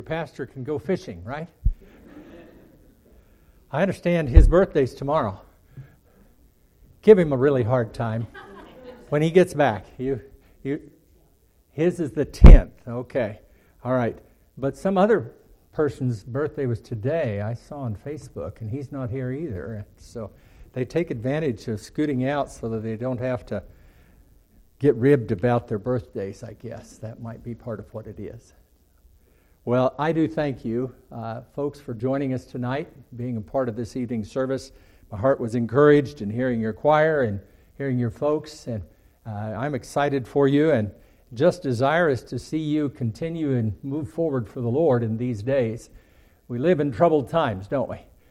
Pastor can go fishing, right? I understand his birthday's tomorrow. Give him a really hard time when he gets back. His is the 10th. Okay. All right. But some other person's birthday was today. I saw on Facebook, and he's not here either. So they take advantage of scooting out so that they don't have to get ribbed about their birthdays, I guess. That might be part of what it is. Well, I do thank you, folks, for joining us tonight, being a part of this evening's service. My heart was encouraged in hearing your choir and hearing your folks, and I'm excited for you and just desirous to see you continue and move forward for the Lord in these days. We live in troubled times, don't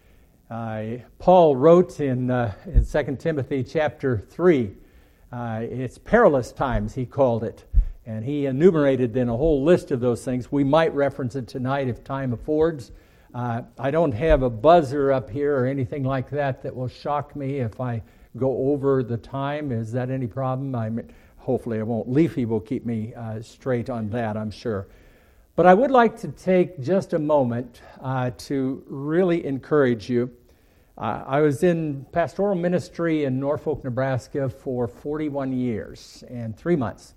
we? Paul wrote in 2 Timothy chapter 3, it's perilous times, he called it. And he enumerated then a whole list of those things. We might reference it tonight if time affords. I don't have a buzzer up here or anything like that will shock me if I go over the time. Is that any problem? Hopefully I won't. Leafy will keep me straight on that, I'm sure. But I would like to take just a moment to really encourage you. I was in pastoral ministry in Norfolk, Nebraska for 41 years and 3 months.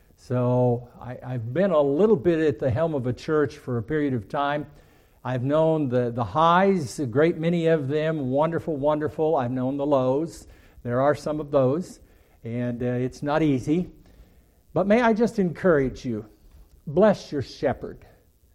So I've been a little bit at the helm of a church for a period of time. I've known the highs, a great many of them, wonderful, wonderful. I've known the lows. There are some of those, and it's not easy. But may I just encourage you, bless your shepherd.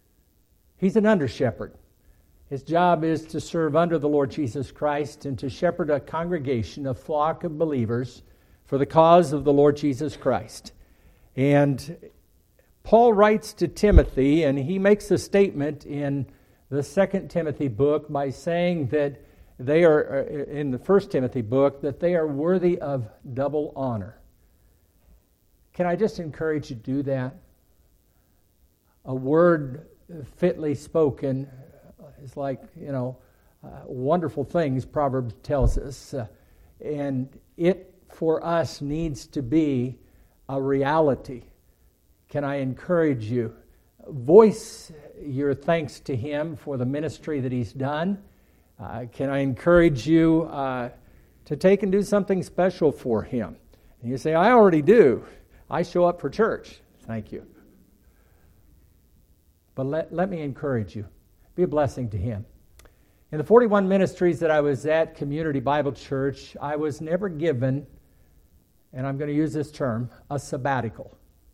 He's an under-shepherd. His job is to serve under the Lord Jesus Christ and to shepherd a congregation, a flock of believers for the cause of the Lord Jesus Christ. And Paul writes to Timothy, and he makes a statement in the 2 Timothy book by saying that they are, in the 1 Timothy book, that they are worthy of double honor. Can I just encourage you to do that? A word fitly spoken is like, wonderful things, Proverbs tells us. And it, for us, needs to be a reality. Can I encourage you? Voice your thanks to him for the ministry that he's done. Can I encourage you to take and do something special for him? And you say, I already do. I show up for church. Thank you. But let me encourage you. Be a blessing to him. In the 41 ministries that I was at Community Bible Church, I was never given, and I'm going to use this term, a sabbatical.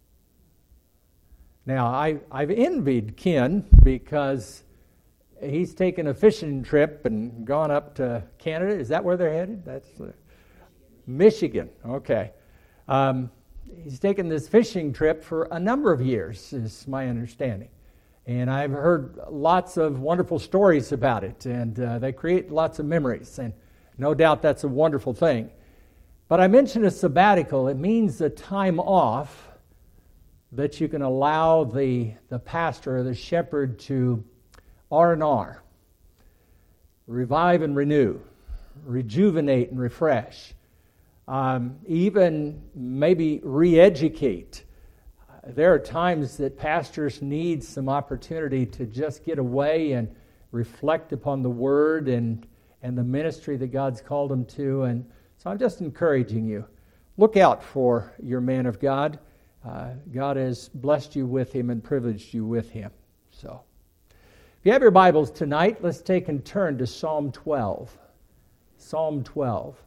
Now, I've envied Ken because he's taken a fishing trip and gone up to Canada. Is that where they're headed? That's Michigan. Okay. He's taken this fishing trip for a number of years, is my understanding. And I've heard lots of wonderful stories about it, and they create lots of memories, and no doubt that's a wonderful thing. But I mentioned a sabbatical. It means a time off that you can allow the pastor or the shepherd to R&R, revive and renew, rejuvenate and refresh, even maybe re-educate. There are times that pastors need some opportunity to just get away and reflect upon the Word and the ministry that God's called them to. And so I'm just encouraging you. Look out for your man of God. God has blessed you with him and privileged you with him. So, if you have your Bibles tonight, let's take and turn to Psalm 12. Psalm 12.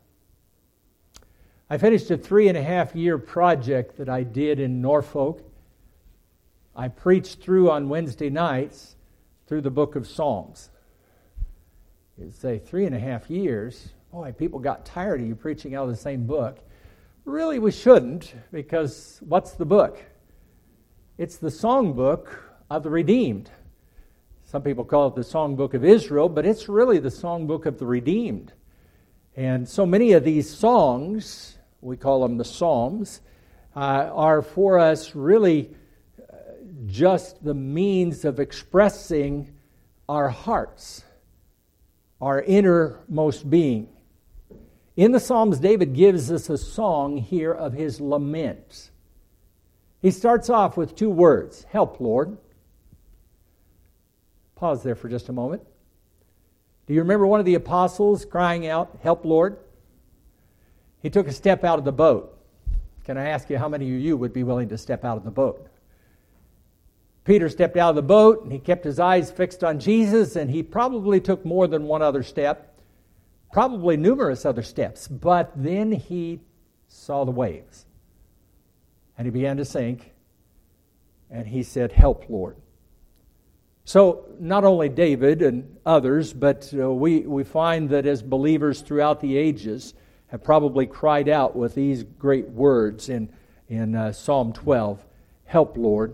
I finished a 3.5-year project that I did in Norfolk. I preached through on Wednesday nights through the book of Psalms. You'd say 3.5 years. Boy, people got tired of you preaching out of the same book. Really, we shouldn't, because what's the book? It's the songbook of the redeemed. Some people call it the songbook of Israel, but it's really the songbook of the redeemed. And so many of these songs, we call them the Psalms, are for us really just the means of expressing our hearts, our innermost being. In the Psalms, David gives us a song here of his lament. He starts off with 2 words, help, Lord. Pause there for just a moment. Do you remember one of the apostles crying out, "Help, Lord"? He took a step out of the boat. Can I ask you how many of you would be willing to step out of the boat? Peter stepped out of the boat, and he kept his eyes fixed on Jesus, and he probably took more than one other step, probably numerous other steps, but then he saw the waves, and he began to sink, and he said, "Help, Lord." So not only David and others, but we find that as believers throughout the ages have probably cried out with these great words in Psalm 12, "Help, Lord."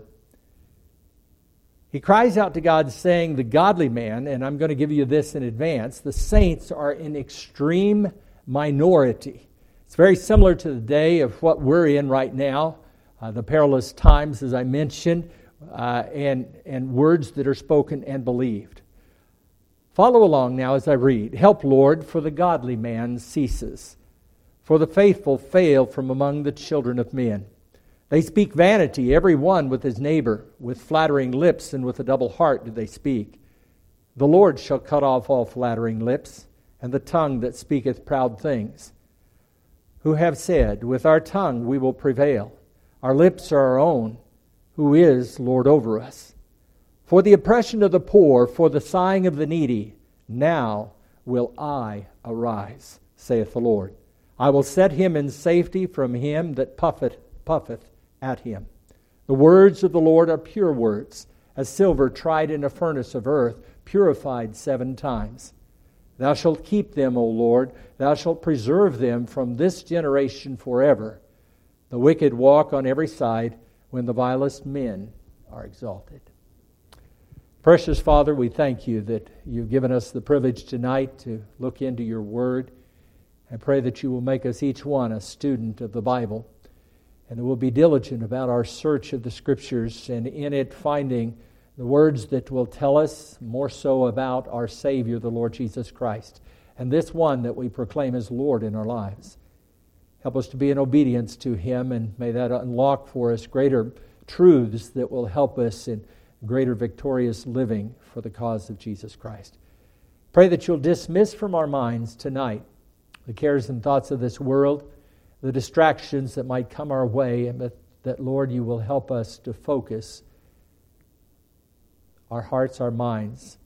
He cries out to God saying, the godly man, and I'm going to give you this in advance, the saints are in extreme minority. It's very similar to the day of what we're in right now, the perilous times, as I mentioned, and words that are spoken and believed. Follow along now as I read. "Help, Lord, for the godly man ceases, for the faithful fail from among the children of men. They speak vanity, every one with his neighbor. With flattering lips and with a double heart do they speak. The Lord shall cut off all flattering lips, and the tongue that speaketh proud things. Who have said, with our tongue we will prevail. Our lips are our own. Who is Lord over us? For the oppression of the poor, for the sighing of the needy, now will I arise, saith the Lord. I will set him in safety from him that puffeth at him. The words of the Lord are pure words, as silver tried in a furnace of earth, purified 7 times. Thou shalt keep them, O Lord, thou shalt preserve them from this generation forever. The wicked walk on every side, when the vilest men are exalted. Precious Father, we thank you that you've given us the privilege tonight to look into your word. I pray that you will make us each one a student of the Bible, and that we'll be diligent about our search of the Scriptures, and in it finding the words that will tell us more so about our Savior, the Lord Jesus Christ, and this one that we proclaim as Lord in our lives. Help us to be in obedience to Him, and may that unlock for us greater truths that will help us in greater victorious living for the cause of Jesus Christ. Pray that you'll dismiss from our minds tonight the cares and thoughts of this world, the distractions that might come our way, and that, Lord, you will help us to focus our hearts, our minds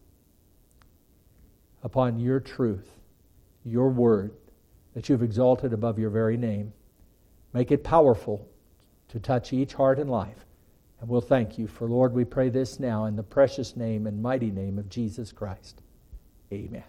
upon your truth, your word, that you've exalted above your very name. Make it powerful to touch each heart and life. And we'll thank you. For, Lord, we pray this now in the precious name and mighty name of Jesus Christ. Amen.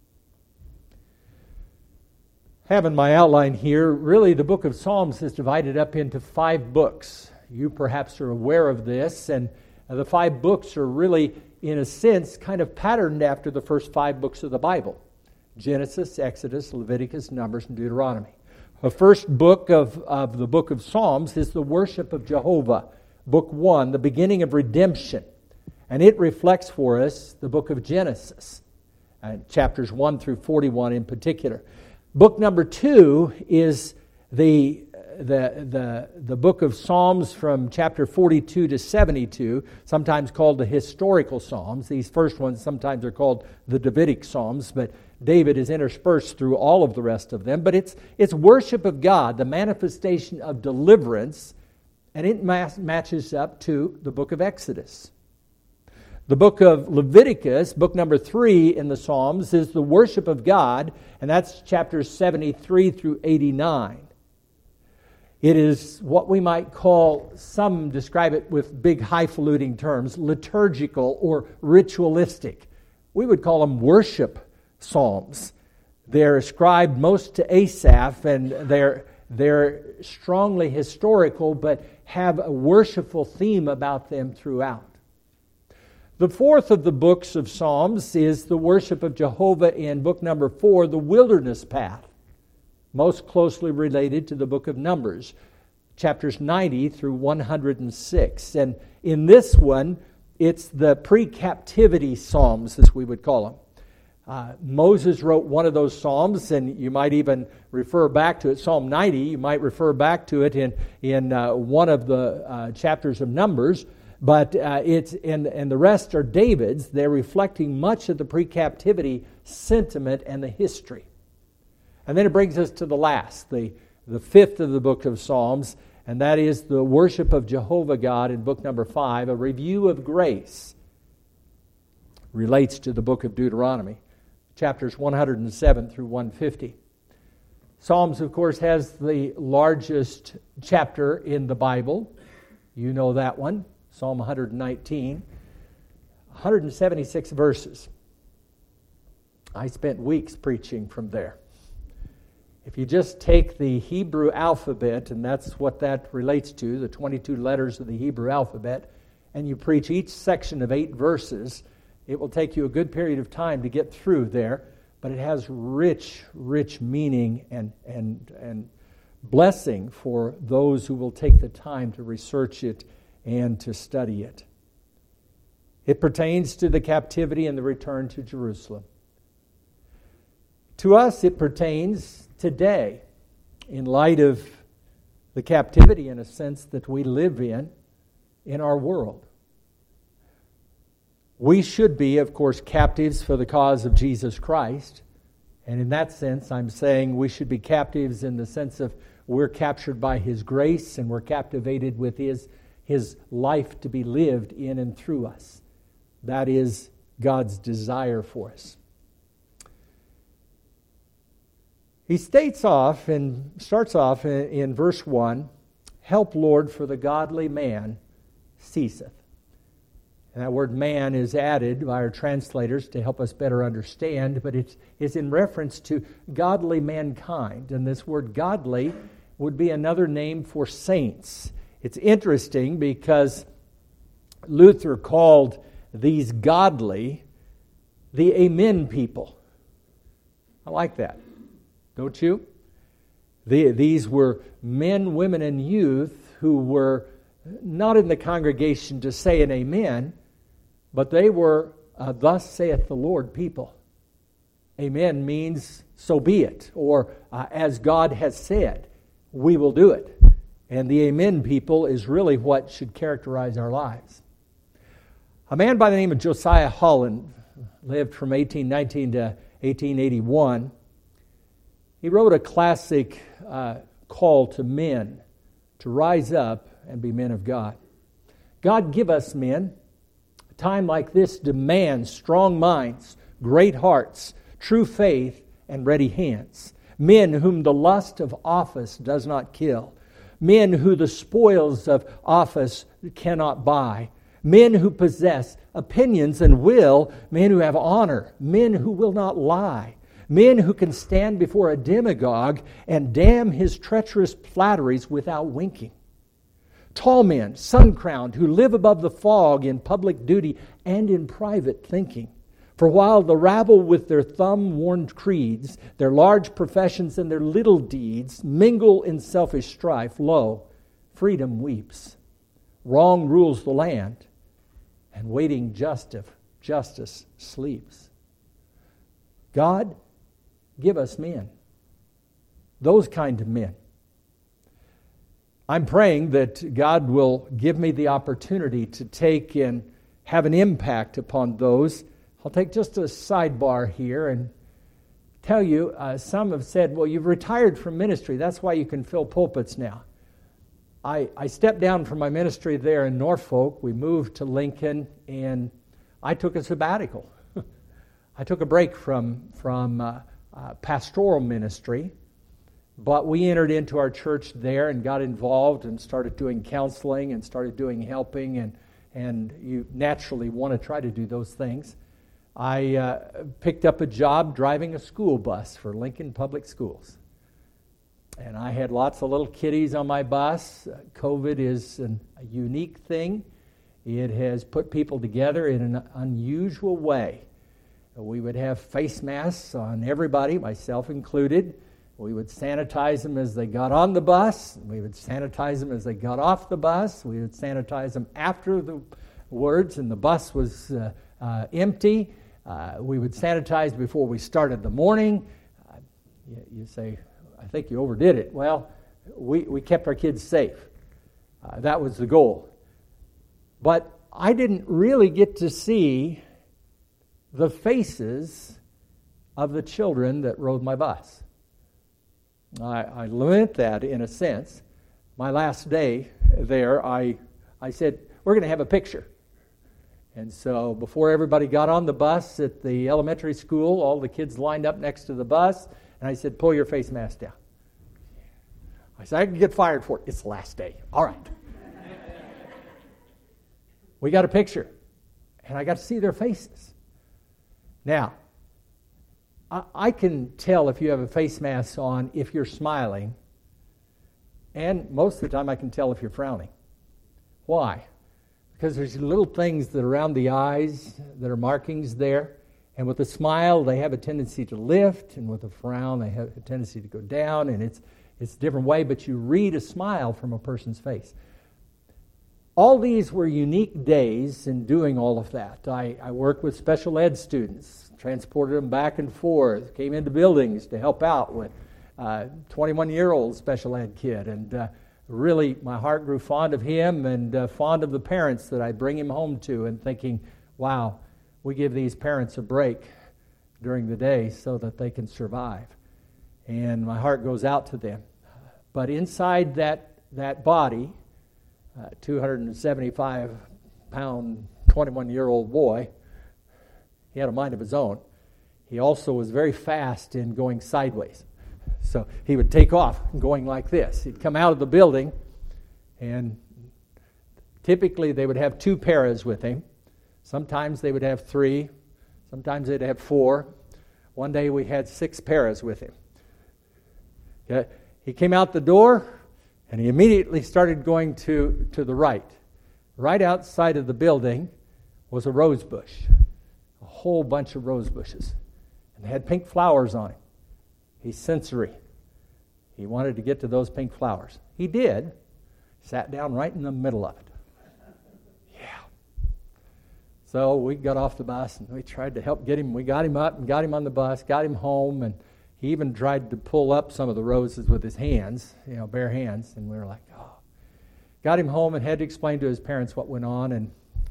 Having my outline here, really the book of Psalms is divided up into 5 books. You perhaps are aware of this, and the 5 books are really, in a sense, kind of patterned after the first 5 books of the Bible. Genesis, Exodus, Leviticus, Numbers, and Deuteronomy. The first book of the book of Psalms is the worship of Jehovah. Book 1, the beginning of redemption. And it reflects for us the book of Genesis, chapters 1 through 41 in particular. Book number 2 is the book of Psalms from chapter 42 to 72, sometimes called the historical Psalms. These first ones sometimes are called the Davidic Psalms, but David is interspersed through all of the rest of them. But it's worship of God, the manifestation of deliverance, and it matches up to the book of Exodus. The book of Leviticus, book number 3 in the Psalms, is the worship of God, and that's chapters 73 through 89. It is what we might call, some describe it with big highfalutin terms, liturgical or ritualistic. We would call them worship psalms. They're ascribed most to Asaph, and they're strongly historical, but have a worshipful theme about them throughout. The fourth of the books of Psalms is the worship of Jehovah in book number 4, the wilderness path, most closely related to the book of Numbers, chapters 90 through 106. And in this one, it's the pre-captivity Psalms, as we would call them. Moses wrote one of those Psalms, and you might even refer back to it. Psalm 90, you might refer back to it in one of the chapters of Numbers. But and the rest are David's. They're reflecting much of the pre-captivity sentiment and the history. And then it brings us to the last, the fifth of the book of Psalms, and that is the worship of Jehovah God in book number 5, a review of grace. Relates to the book of Deuteronomy, chapters 107 through 150. Psalms, of course, has the largest chapter in the Bible. You know that one, Psalm 119. 176 verses. I spent weeks preaching from there. If you just take the Hebrew alphabet, and that's what that relates to, the 22 letters of the Hebrew alphabet, and you preach each section of 8 verses, it will take you a good period of time to get through there, but it has rich meaning and blessing for those who will take the time to research it and to study it. It pertains to the captivity and the return to Jerusalem. To us, it pertains today, in light of the captivity, in a sense, that we live in our world. We should be, of course, captives for the cause of Jesus Christ. And in that sense, I'm saying we should be captives in the sense of we're captured by His grace and we're captivated with His life to be lived in and through us. That is God's desire for us. He starts off in verse 1, "Help, Lord, for the godly man ceaseth." And that word man is added by our translators to help us better understand, but it's in reference to godly mankind. And this word godly would be another name for saints. It's interesting because Luther called these godly the Amen people. I like that. Don't you? These were men, women, and youth who were not in the congregation to say an amen, but they were thus saith the Lord people. Amen means so be it, or as God has said, we will do it. And the amen people is really what should characterize our lives. A man by the name of Josiah Holland lived from 1819 to 1881. He wrote a classic call to men to rise up and be men of God. God give us men. A time like this demands strong minds, great hearts, true faith, and ready hands. Men whom the lust of office does not kill. Men who the spoils of office cannot buy. Men who possess opinions and will. Men who have honor. Men who will not lie. Men who can stand before a demagogue and damn his treacherous flatteries without winking. Tall men, sun-crowned, who live above the fog in public duty and in private thinking. For while the rabble with their thumb-worn creeds, their large professions and their little deeds mingle in selfish strife, lo, freedom weeps. Wrong rules the land, and waiting justice sleeps. God, give us men. Those kind of men. I'm praying that God will give me the opportunity to take and have an impact upon those. I'll take just a sidebar here and tell you, some have said, well, you've retired from ministry. That's why you can fill pulpits now. I stepped down from my ministry there in Norfolk. We moved to Lincoln, and I took a sabbatical. I took a break from pastoral ministry, but we entered into our church there and got involved and started doing counseling and started doing helping, and you naturally want to try to do those things. I picked up a job driving a school bus for Lincoln Public Schools. And I had lots of little kiddies on my bus. COVID is a unique thing. It has put people together in an unusual way. We would have face masks on everybody, myself included. We would sanitize them as they got on the bus. We would sanitize them as they got off the bus. We would sanitize them after the words and the bus was empty. We would sanitize before we started the morning. You say, I think you overdid it. Well, we kept our kids safe. That was the goal. But I didn't really get to see the faces of the children that rode my bus. I learned that in a sense. My last day there, I said, we're going to have a picture. And so before everybody got on the bus at the elementary school, all the kids lined up next to the bus, and I said, pull your face mask down. I said, I can get fired for it. It's the last day. All right. We got a picture, and I got to see their faces. Now, I can tell if you have a face mask on if you're smiling, and most of the time I can tell if you're frowning. Why? Because there's little things that are around the eyes that are markings there, and with a smile they have a tendency to lift, and with a frown they have a tendency to go down, and it's a different way, but you read a smile from a person's face. All these were unique days in doing all of that. I worked with special ed students, transported them back and forth, came into buildings to help out with a 21-year-old special ed kid. And really, my heart grew fond of him and fond of the parents that I bring him home to, and thinking, wow, we give these parents a break during the day so that they can survive. And my heart goes out to them. But inside that body, 275-pound, 21-year-old boy, he had a mind of his own. He also was very fast in going sideways. So he would take off going like this. He'd come out of the building, and typically they would have 2 paras with him. Sometimes they would have 3. Sometimes they'd have 4. One day we had 6 paras with him. Okay. He came out the door, and he immediately started going to the right. Right outside of the building was a rose bush, a whole bunch of rose bushes. And they had pink flowers on it. He's sensory. He wanted to get to those pink flowers. He did. Sat down right in the middle of it. Yeah. So we got off the bus, and we tried to help get him. We got him up and got him on the bus, got him home, and he even tried to pull up some of the roses with his hands, bare hands, and we were like, oh. Got him home and had to explain to his parents what went on, and,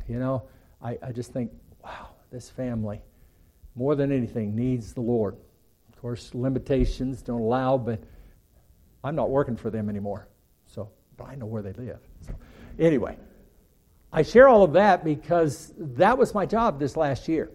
I just think, wow, this family, more than anything, needs the Lord. Of course, limitations don't allow, but I'm not working for them anymore, but I know where they live. So, anyway, I share all of that because that was my job this last year.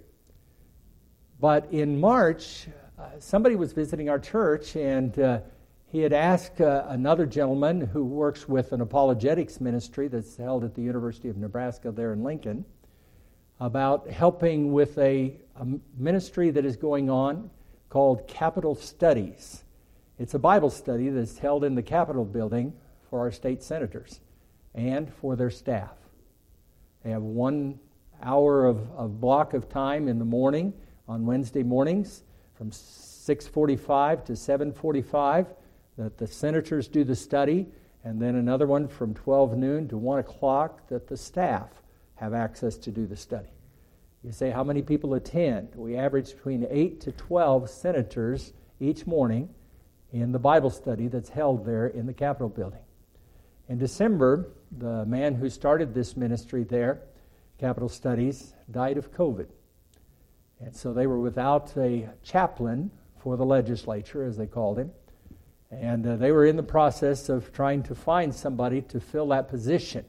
But in March, somebody was visiting our church, and he had asked another gentleman who works with an apologetics ministry that's held at the University of Nebraska there in Lincoln about helping with a ministry that is going on called Capitol Studies. It's a Bible study that's held in the Capitol building for our state senators and for their staff. They have 1 hour of block of time in the morning on Wednesday mornings from 6:45 to 7:45 that the senators do the study, and then another one from 12 noon to 1 o'clock that the staff have access to do the study. You say, how many people attend? We average between 8 to 12 senators each morning in the Bible study that's held there in the Capitol building. In December, the man who started this ministry there, Capitol Studies, died of COVID. And so they were without a chaplain for the legislature, as they called him. And they were in the process of trying to find somebody to fill that position.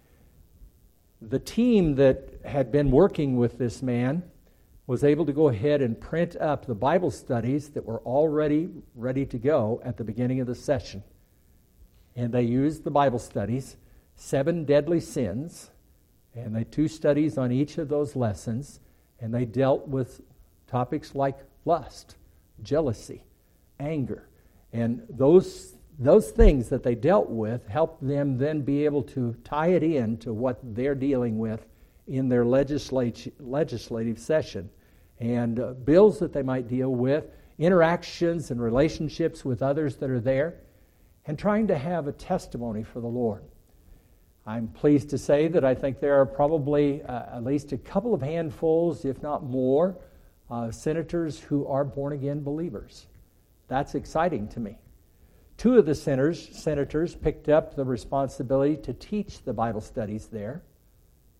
The team that had been working with this man was able to go ahead and print up the Bible studies that were already ready to go at the beginning of the session. And they used the Bible studies, 7 deadly sins, and they 2 studies on each of those lessons, and they dealt with topics like lust, jealousy, anger. And those things that they dealt with helped them then be able to tie it in to what they're dealing with in their legislative session. And bills that they might deal with, interactions and relationships with others that are there, and trying to have a testimony for the Lord. I'm pleased to say that I think there are probably at least a couple of handfuls, if not more, senators who are born-again believers. That's exciting to me. 2 of the senators picked up the responsibility to teach the Bible studies there.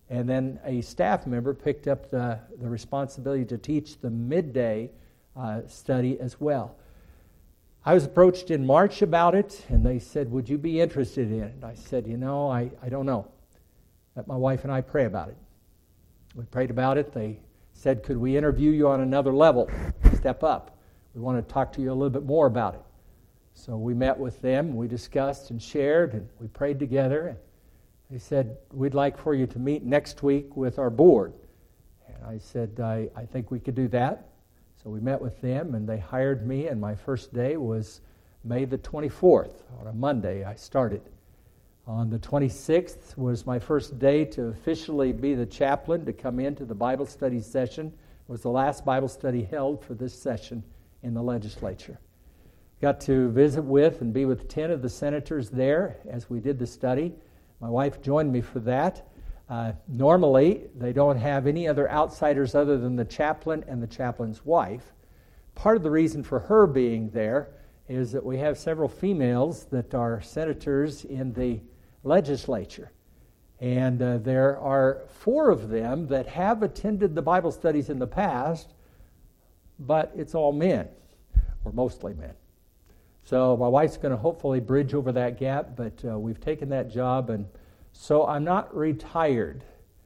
And then a staff member picked up the responsibility to teach the midday study as well. I was approached in March about it, and they said, would you be interested in it? I said, I don't know. Let my wife and I pray about it. We prayed about it. They said, could we interview you on another level? Step up. We want to talk to you a little bit more about it. So we met with them, we discussed and shared, and we prayed together. And they said, we'd like for you to meet next week with our board. And I said, I think we could do that. So we met with them, and they hired me, and my first day was May the 24th. On a Monday, I started. On the 26th was my first day to officially be the chaplain, to come into the Bible study session. It was the last Bible study held for this session in the legislature. Got to visit with and be with 10 of the senators there as we did the study. My wife joined me for that. Normally, they don't have any other outsiders other than the chaplain and the chaplain's wife. Part of the reason for her being there is that we have several females that are senators in the legislature. And there are 4 of them that have attended the Bible studies in the past, but it's all men, or mostly men. So my wife's going to hopefully bridge over that gap, but we've taken that job, and so I'm not retired.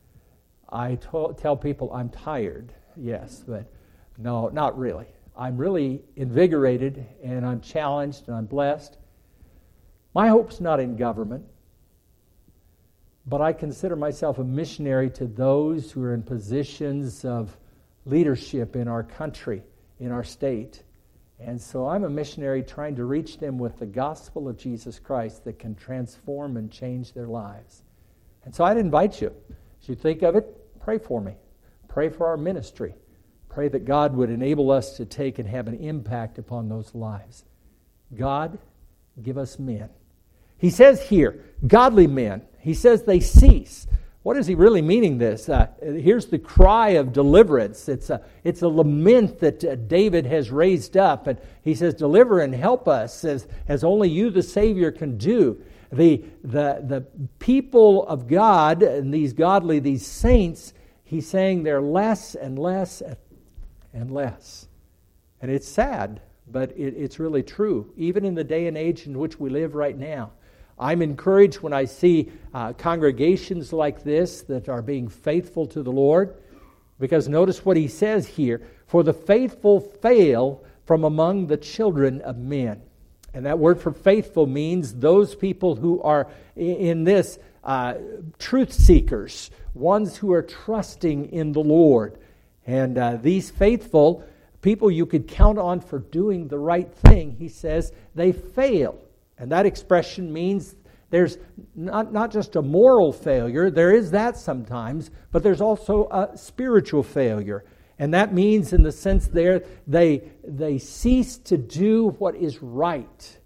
I tell people I'm tired, yes, but no, not really. I'm really invigorated, and I'm challenged, and I'm blessed. My hope's not in government, but I consider myself a missionary to those who are in positions of leadership in our country, in our state. And so I'm a missionary trying to reach them with the gospel of Jesus Christ that can transform and change their lives. And so I'd invite you, as you think of it, pray for me. Pray for our ministry. Pray that God would enable us to take and have an impact upon those lives. God, give us men. He says here, godly men. He says they cease. What is he really meaning this? Here's the cry of deliverance. It's a lament that David has raised up. And he says, deliver and help us as only you, the Savior, can do. The people of God, and these saints, he's saying they're less and less and less. And it's sad, but it's really true, even in the day and age in which we live right now. I'm encouraged when I see congregations like this that are being faithful to the Lord, because notice what he says here, for the faithful fail from among the children of men. And that word for faithful means those people who are in this truth seekers, ones who are trusting in the Lord. And these faithful people you could count on for doing the right thing, he says, they fail. And that expression means there's not just a moral failure, there is that sometimes, but there's also a spiritual failure. And that means in the sense there, they cease to do what is right.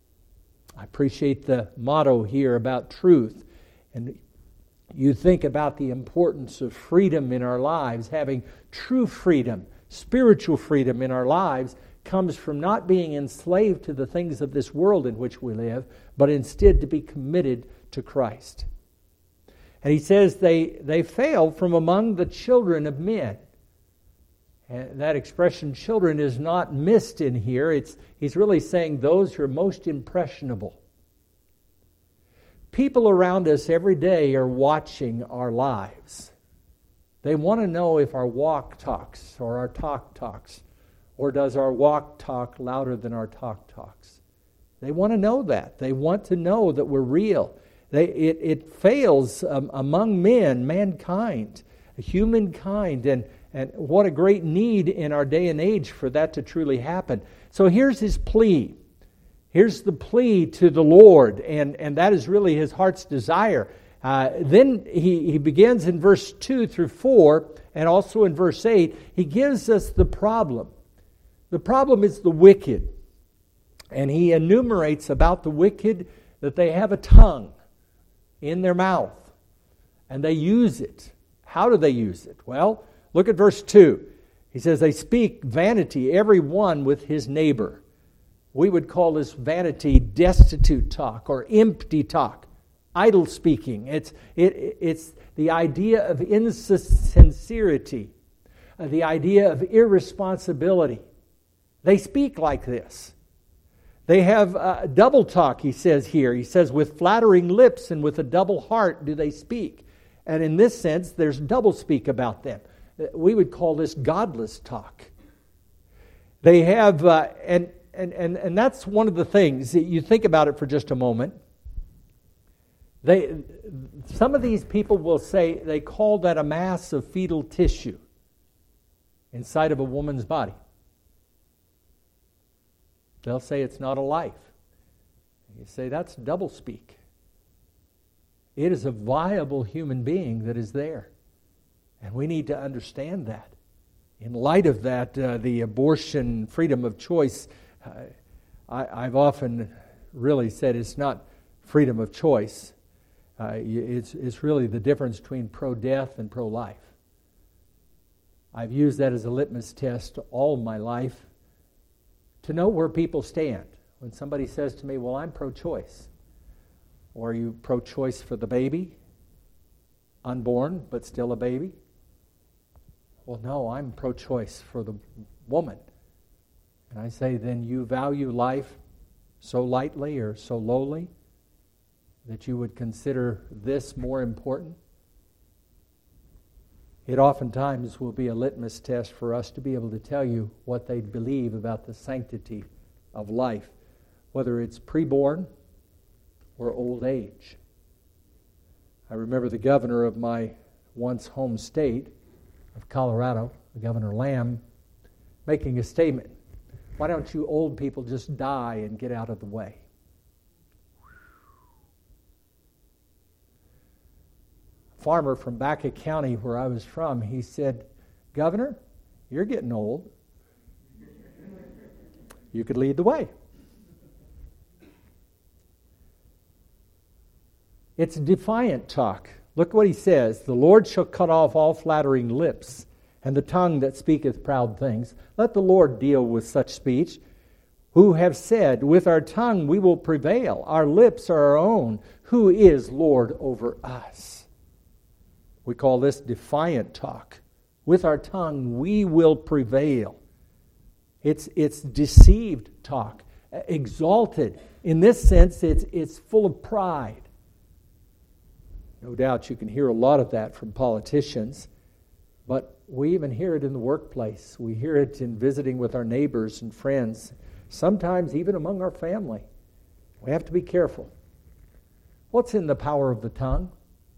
I appreciate the motto here about truth. And you think about the importance of freedom in our lives, having true freedom, spiritual freedom in our lives, comes from not being enslaved to the things of this world in which we live, but instead to be committed to Christ. And he says they fail from among the children of men. And that expression, children, is not missed in here. He's really saying those who are most impressionable. People around us every day are watching our lives. They want to know if our walk talks or our talk talks. Or does our walk talk louder than our talk talks? They want to know that. They want to know that we're real. It fails among mankind, humankind, and what a great need in our day and age for that to truly happen. So here's his plea. Here's the plea to the Lord, and that is really his heart's desire. Then he begins in verse 2 through 4, and also in verse 8, he gives us the problem. The problem is the wicked. And he enumerates about the wicked that they have a tongue in their mouth. And they use it. How do they use it? Well, look at verse 2. He says they speak vanity, every one with his neighbor. We would call this vanity destitute talk or empty talk, idle speaking. the idea of insincerity, the idea of irresponsibility. They speak like this. They have double talk, he says here. He says, with flattering lips and with a double heart do they speak. And in this sense, there's double speak about them. We would call this godless talk. They have, and that's one of the things, you think about it for just a moment. Some of these people will say they call that a mass of fetal tissue inside of a woman's body. They'll say it's not a life. You say that's doublespeak. It is a viable human being that is there. And we need to understand that. In light of that, the abortion freedom of choice, I've often really said it's not freedom of choice. It's really the difference between pro-death and pro-life. I've used that as a litmus test all my life to know where people stand. When somebody says to me, well, I'm pro-choice. Or are you pro-choice for the baby? Unborn, but still a baby? Well, no, I'm pro-choice for the woman. And I say, then you value life so lightly or so lowly that you would consider this more important? It oftentimes will be a litmus test for us to be able to tell you what they believe about the sanctity of life, whether it's preborn or old age. I remember the governor of my once home state of Colorado, Governor Lamb, making a statement. Why don't you old people just die and get out of the way? Farmer from Baca County, where I was from, he said, Governor, you're getting old. You could lead the way. It's defiant talk. Look what he says. The Lord shall cut off all flattering lips, and the tongue that speaketh proud things. Let the Lord deal with such speech, who have said, with our tongue we will prevail. Our lips are our own. Who is Lord over us? We call this defiant talk. With our tongue, we will prevail. It's deceived talk, exalted. In this sense, it's full of pride. No doubt you can hear a lot of that from politicians, but we even hear it in the workplace. We hear it in visiting with our neighbors and friends, sometimes even among our family. We have to be careful. What's in the power of the tongue?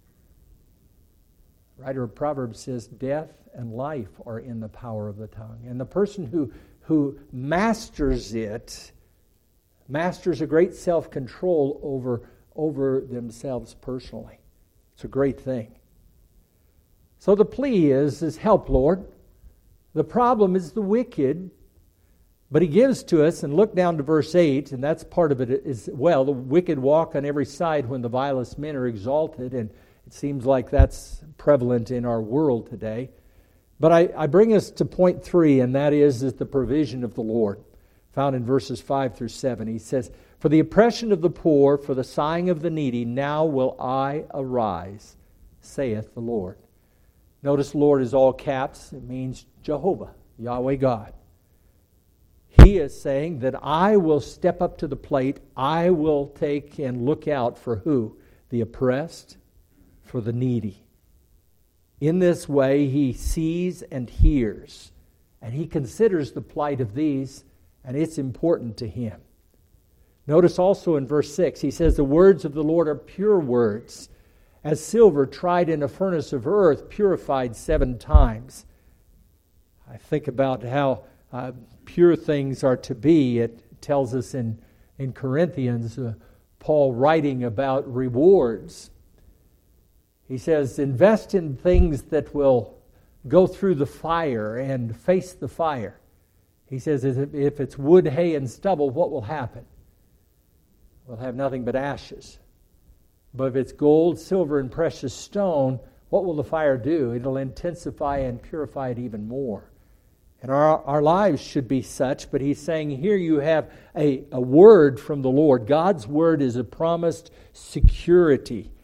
The writer of Proverbs says, death and life are in the power of the tongue. And the person who masters it, masters a great self-control over themselves personally. It's a great thing. So the plea is help, Lord. The problem is the wicked, but he gives to us, and look down to verse 8, and that's part of it as well. The wicked walk on every side when the vilest men are exalted, and it seems like that's prevalent in our world today. But I bring us to point 3, and that is the provision of the Lord, found in verses 5 through 7. He says, for the oppression of the poor, for the sighing of the needy, now will I arise, saith the Lord. Notice Lord is all caps. It means Jehovah, Yahweh God. He is saying that I will step up to the plate. I will take and look out for who? The oppressed, for the needy. In this way, he sees and hears, and he considers the plight of these, and it's important to him. Notice also in verse 6, he says, the words of the Lord are pure words, as silver tried in a furnace of earth, purified 7 times. I think about how pure things are to be. It tells us in Corinthians, Paul writing about rewards. He says, invest in things that will go through the fire and face the fire. He says, if it's wood, hay, and stubble, what will happen? We'll have nothing but ashes. But if it's gold, silver, and precious stone, what will the fire do? It'll intensify and purify it even more. And our lives should be such, but he's saying here you have a word from the Lord. God's word is a promised security.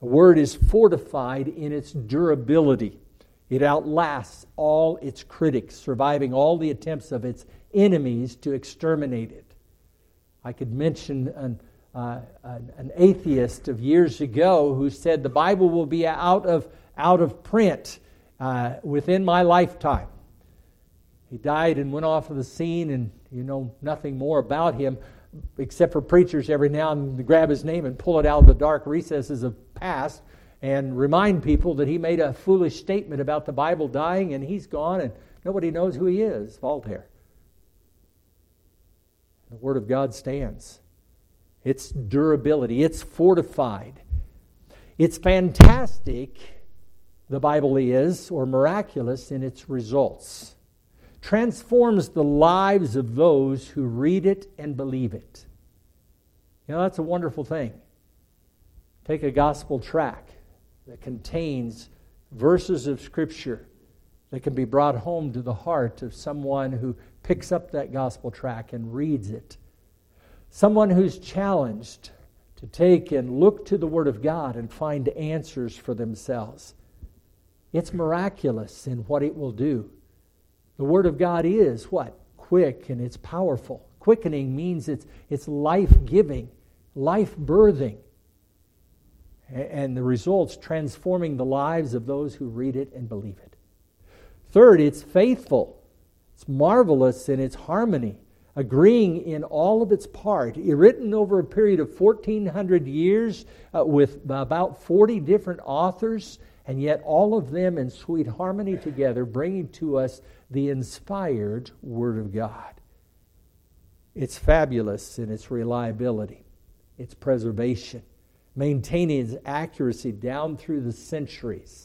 The Word is fortified in its durability. It outlasts all its critics, surviving all the attempts of its enemies to exterminate it. I could mention an atheist of years ago who said the Bible will be out of print within my lifetime. He died and went off of the scene, and you know nothing more about him, except for preachers every now and then to grab his name and pull it out of the dark recesses of past and remind people that he made a foolish statement about the Bible dying, and he's gone, and nobody knows who he is. Voltaire. The Word of God stands. Its durability, it's fortified. It's fantastic, the Bible is, or miraculous in its results. Transforms the lives of those who read it and believe it. You know, that's a wonderful thing. Take a gospel tract that contains verses of Scripture that can be brought home to the heart of someone who picks up that gospel tract and reads it. Someone who's challenged to take and look to the Word of God and find answers for themselves. It's miraculous in what it will do. The Word of God is what? Quick, and it's powerful. Quickening means it's life-giving, life-birthing. And the results transforming the lives of those who read it and believe it. Third, it's faithful. It's marvelous in its harmony, agreeing in all of its part. Written over a period of 1,400 years with about 40 different authors, and yet all of them in sweet harmony together, bringing to us the inspired Word of God. It's fabulous in its reliability, its preservation, maintaining its accuracy down through the centuries.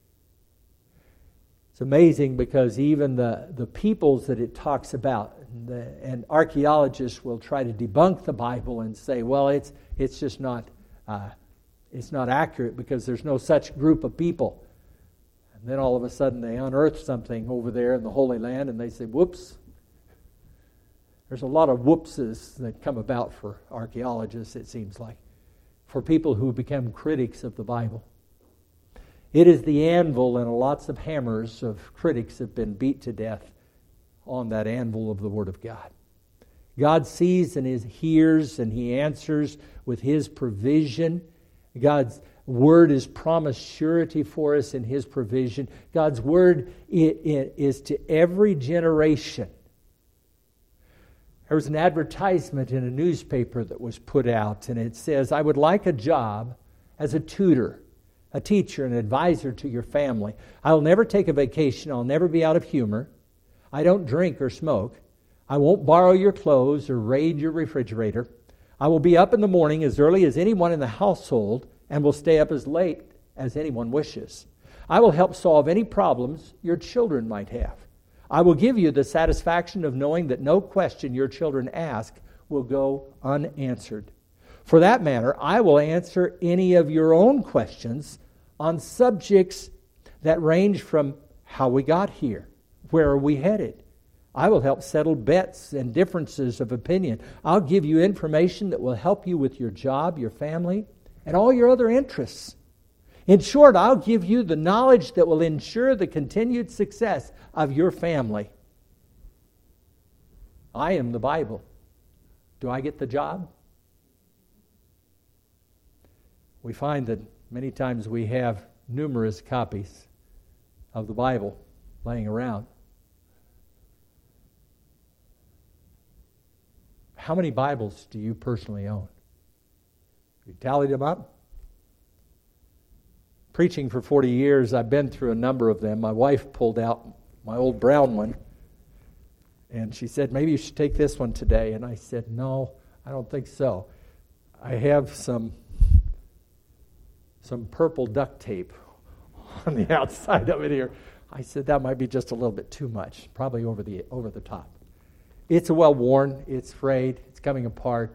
It's amazing because even the peoples that it talks about, and archaeologists will try to debunk the Bible and say, well, it's just not accurate because there's no such group of people. And then all of a sudden they unearth something over there in the Holy Land and they say, whoops. There's a lot of whoopses that come about for archaeologists, it seems like, for people who become critics of the Bible. It is the anvil, and lots of hammers of critics have been beat to death on that anvil of the Word of God. God sees and hears and He answers with His provision. God's Word is promised surety for us in His provision. God's Word is to every generation. There was an advertisement in a newspaper that was put out, and it says, I would like a job as a tutor, a teacher, an advisor to your family. I'll never take a vacation. I'll never be out of humor. I don't drink or smoke. I won't borrow your clothes or raid your refrigerator. I will be up in the morning as early as anyone in the household and will stay up as late as anyone wishes. I will help solve any problems your children might have. I will give you the satisfaction of knowing that no question your children ask will go unanswered. For that matter, I will answer any of your own questions on subjects that range from how we got here, where are we headed. I will help settle bets and differences of opinion. I'll give you information that will help you with your job, your family, and all your other interests. In short, I'll give you the knowledge that will ensure the continued success of your family. I am the Bible. Do I get the job? We find that many times we have numerous copies of the Bible laying around. How many Bibles do you personally own? You tallied them up? Preaching for 40 years, I've been through a number of them. My wife pulled out my old brown one, and she said, maybe you should take this one today. And I said, no, I don't think so. I have some purple duct tape on the outside of it here. I said, that might be just a little bit too much, probably over the top. It's well-worn, it's frayed, it's coming apart.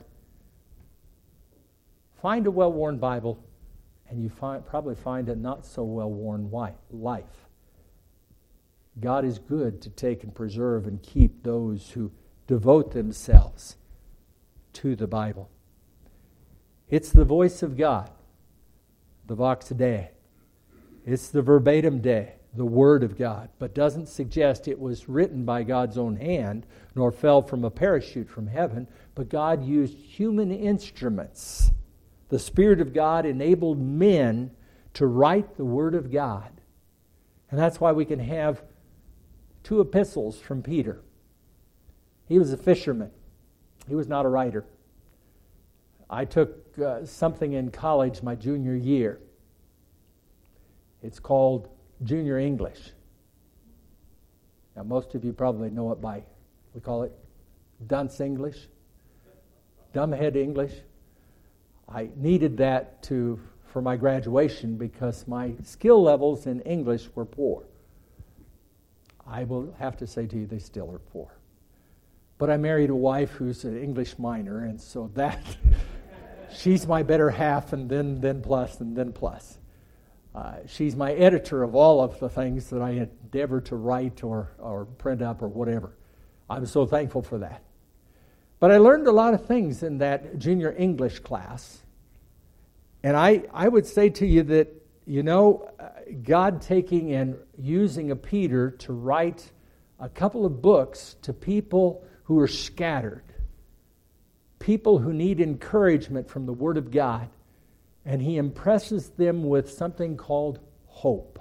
Find a well-worn Bible, and you probably find a not so well-worn life. God is good to take and preserve and keep those who devote themselves to the Bible. It's the voice of God. the Vox Dei. It's the verbatim Dei, the Word of God, but doesn't suggest it was written by God's own hand, nor fell from a parachute from heaven, but God used human instruments. The Spirit of God enabled men to write the Word of God. And that's why we can have 2 epistles from Peter. He was a fisherman. He was not a writer. I took something in college my junior year. It's called Junior English. Now, most of you probably know it by, we call it dunce English, dumbhead English. I needed that for my graduation because my skill levels in English were poor. I will have to say to you, they still are poor. But I married a wife who's an English minor, and so that she's my better half, and then plus, and then plus. She's my editor of all of the things that I endeavor to write or print up or whatever. I'm so thankful for that. But I learned a lot of things in that junior English class. And I would say to you that, God taking and using a Peter to write a couple of books to people who are scattered, people who need encouragement from the Word of God, and he impresses them with something called hope.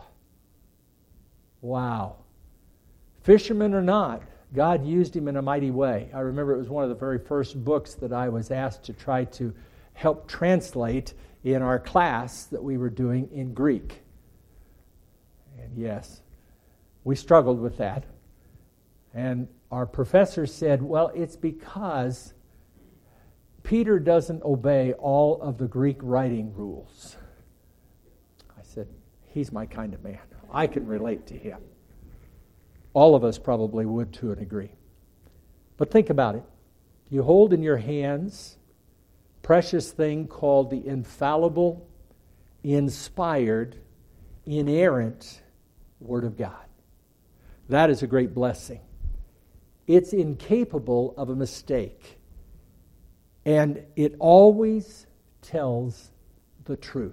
Wow. Fisherman or not, God used him in a mighty way. I remember it was one of the very first books that I was asked to try to help translate in our class that we were doing in Greek. And yes, we struggled with that. And our professor said, well, it's because Peter doesn't obey all of the Greek writing rules. I said, he's my kind of man. I can relate to him. All of us probably would to a degree. But think about it. You hold in your hands a precious thing called the infallible, inspired, inerrant Word of God. That is a great blessing. It's incapable of a mistake. And it always tells the truth.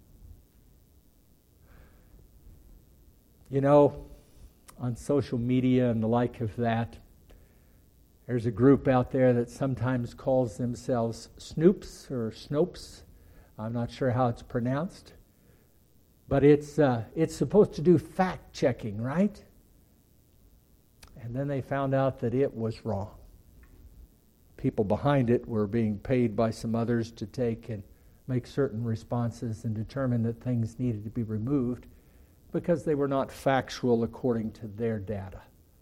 On social media and the like of that, there's a group out there that sometimes calls themselves Snoops or Snopes. I'm not sure how it's pronounced. But it's supposed to do fact-checking, right? And then they found out that it was wrong. People behind it were being paid by some others to take and make certain responses and determine that things needed to be removed because they were not factual according to their data.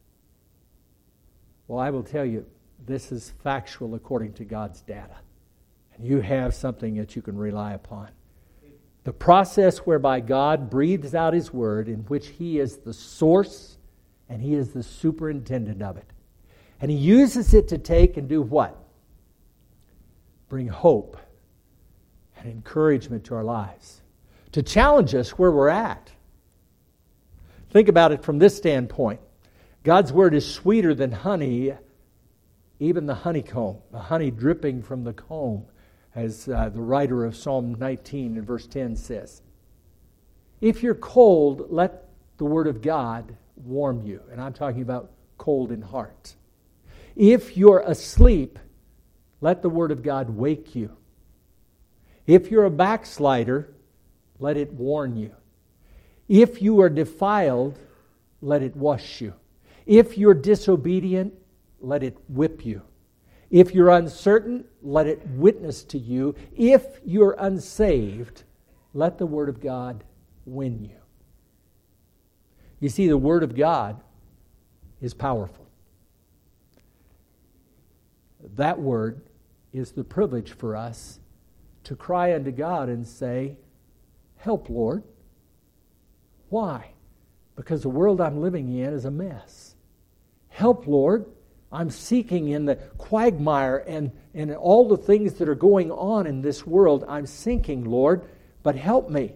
Well, I will tell you, this is factual according to God's data. And you have something that you can rely upon. The process whereby God breathes out His Word, in which He is the source and He is the superintendent of it. And He uses it to take and do what? Bring hope and encouragement to our lives. To challenge us where we're at. Think about it from this standpoint. God's Word is sweeter than honey, even the honeycomb, the honey dripping from the comb, as the writer of Psalm 19 in verse 10 says. If you're cold, let the Word of God warm you. And I'm talking about cold in heart. If you're asleep, let the Word of God wake you. If you're a backslider, let it warn you. If you are defiled, let it wash you. If you're disobedient, let it whip you. If you're uncertain, let it witness to you. If you're unsaved, let the Word of God win you. You see, the Word of God is powerful. That Word is the privilege for us to cry unto God and say, help, Lord. Why? Because the world I'm living in is a mess. Help, Lord. I'm seeking in the quagmire and all the things that are going on in this world. I'm sinking, Lord, but help me.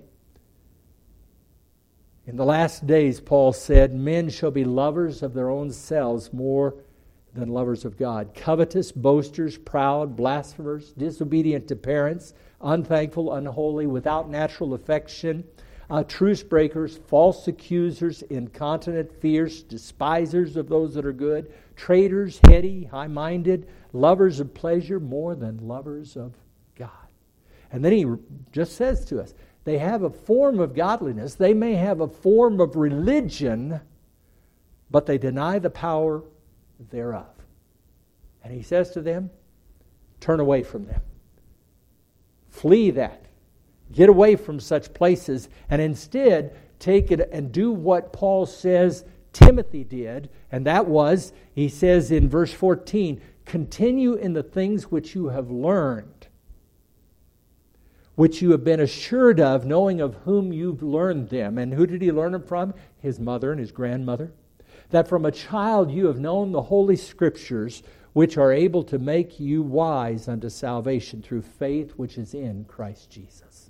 In the last days, Paul said, men shall be lovers of their own selves more than lovers of God. Covetous, boasters, proud, blasphemers, disobedient to parents, unthankful, unholy, without natural affection, truce breakers, false accusers, incontinent, fierce, despisers of those that are good, traitors, heady, high-minded, lovers of pleasure more than lovers of God. And then he just says to us, they have a form of godliness, they may have a form of religion, but they deny the power thereof. And he says to them, turn away from them. Flee that. Get away from such places, and instead take it and do what Paul says Timothy did, and that was, he says in verse 14, continue in the things which you have learned, which you have been assured of, knowing of whom you've learned them. And who did he learn them from? His mother and his grandmother. That from a child you have known the Holy Scriptures, which are able to make you wise unto salvation through faith which is in Christ Jesus.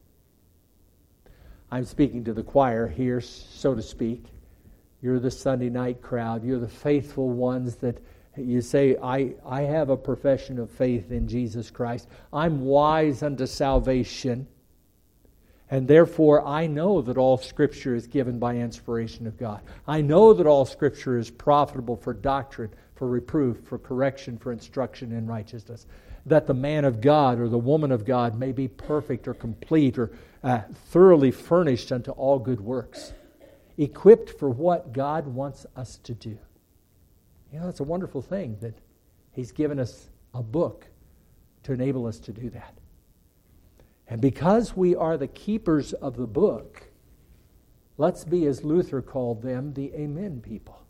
I'm speaking to the choir here, so to speak. You're the Sunday night crowd. You're the faithful ones that you say, I have a profession of faith in Jesus Christ. I'm wise unto salvation. And therefore, I know that all Scripture is given by inspiration of God. I know that all Scripture is profitable for doctrine, for reproof, for correction, for instruction in righteousness. That the man of God or the woman of God may be perfect or complete or thoroughly furnished unto all good works. Equipped for what God wants us to do. You know, it's a wonderful thing that He's given us a book to enable us to do that. And because we are the keepers of the book, let's be, as Luther called them, the Amen people.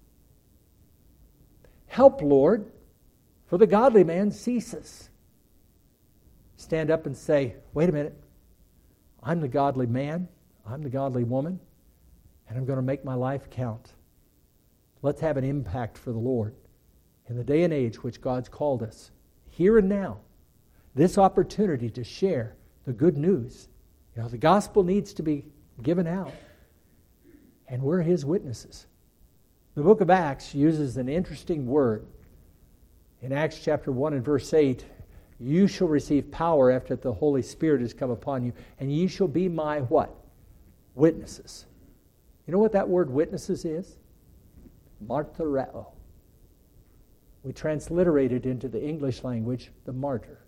Help, Lord, for the godly man ceases. Stand up and say, wait a minute, I'm the godly man, I'm the godly woman, and I'm going to make my life count. Let's have an impact for the Lord in the day and age which God's called us, here and now. This opportunity to share the good news. You know, the gospel needs to be given out, and we're His witnesses. The book of Acts uses an interesting word. In Acts chapter 1 and verse 8, you shall receive power after the Holy Spirit has come upon you, and ye shall be my what? Witnesses. You know what that word witnesses is? Martyreo. We transliterate it into the English language, the martyr.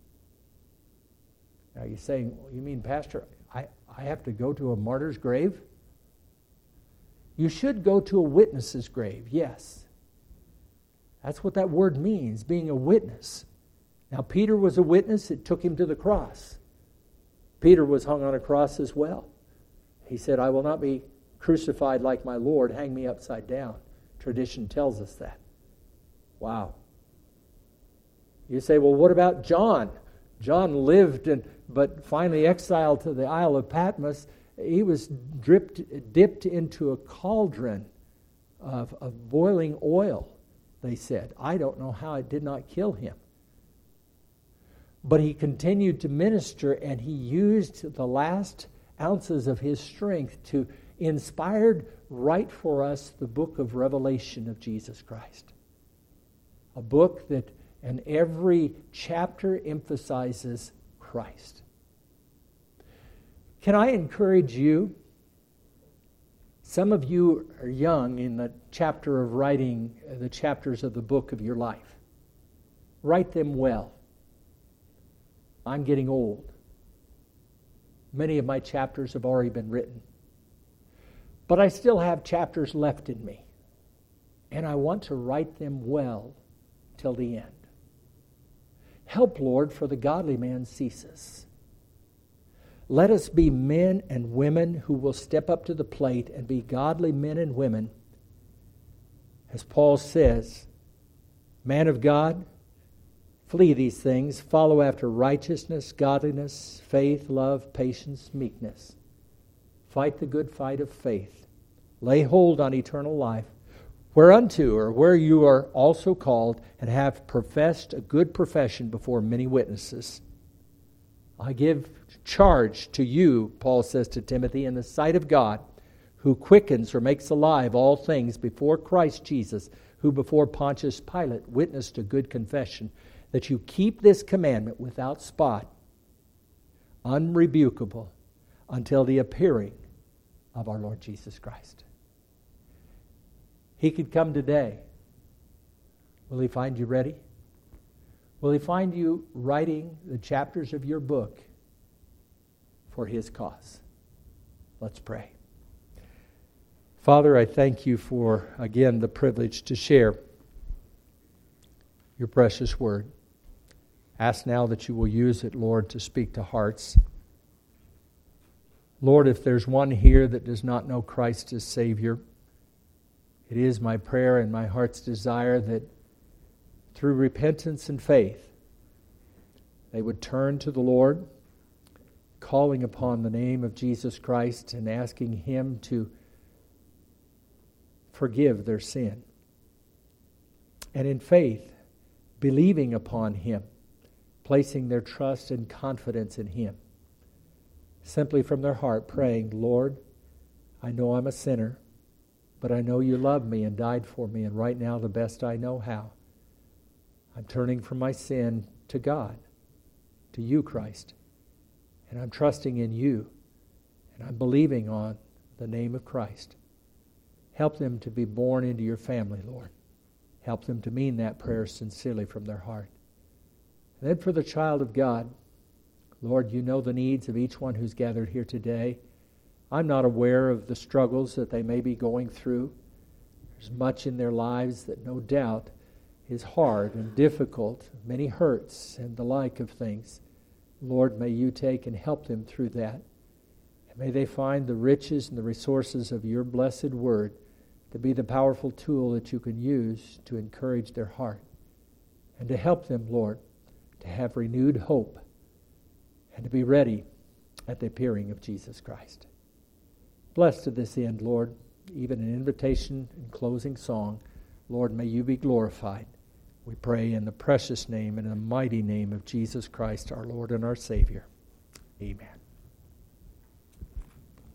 Now you're saying, well, you mean, Pastor, I have to go to a martyr's grave? You should go to a witness's grave, yes. That's what that word means, being a witness. Now Peter was a witness, it took him to the cross. Peter was hung on a cross as well. He said, I will not be crucified like my Lord, hang me upside down. Tradition tells us that. Wow. You say, well, what about John? John lived, but finally exiled to the Isle of Patmos. He was dipped into a cauldron of boiling oil, they said. I don't know how it did not kill him. But he continued to minister, and he used the last ounces of his strength to inspired write for us the book of Revelation of Jesus Christ. A book that in every chapter emphasizes Christ. Can I encourage you? Some of you are young in the chapter of writing the chapters of the book of your life. Write them well. I'm getting old. Many of my chapters have already been written. But I still have chapters left in me. And I want to write them well till the end. Help, Lord, for the godly man ceases. Let us be men and women who will step up to the plate and be godly men and women. As Paul says, man of God, flee these things, follow after righteousness, godliness, faith, love, patience, meekness. Fight the good fight of faith. Lay hold on eternal life, whereunto or where you are also called and have professed a good profession before many witnesses. I give charge to you, Paul says to Timothy, in the sight of God, who quickens or makes alive all things before Christ Jesus, who before Pontius Pilate witnessed a good confession, that you keep this commandment without spot, unrebukable, until the appearing of our Lord Jesus Christ. He could come today. Will he find you ready? Will he find you writing the chapters of your book for his cause? Let's pray. Father, I thank you for, again, the privilege to share your precious word. Ask now that you will use it, Lord, to speak to hearts. Lord, if there's one here that does not know Christ as Savior, it is my prayer and my heart's desire that through repentance and faith, they would turn to the Lord, calling upon the name of Jesus Christ and asking Him to forgive their sin. And in faith, believing upon Him, placing their trust and confidence in Him. Simply from their heart praying, Lord, I know I'm a sinner, but I know you love me and died for me, and right now the best I know how, I'm turning from my sin to God, to you, Christ, and I'm trusting in you, and I'm believing on the name of Christ. Help them to be born into your family, Lord. Help them to mean that prayer sincerely from their heart. And then for the child of God, Lord, you know the needs of each one who's gathered here today. I'm not aware of the struggles that they may be going through. There's much in their lives that no doubt is hard and difficult, many hurts and the like of things. Lord, may you take and help them through that. And may they find the riches and the resources of your blessed word to be the powerful tool that you can use to encourage their heart and to help them, Lord, to have renewed hope and to be ready at the appearing of Jesus Christ. Bless to this end, Lord, even an invitation and closing song. Lord, may you be glorified. We pray in the precious name and in the mighty name of Jesus Christ, our Lord and our Savior. Amen.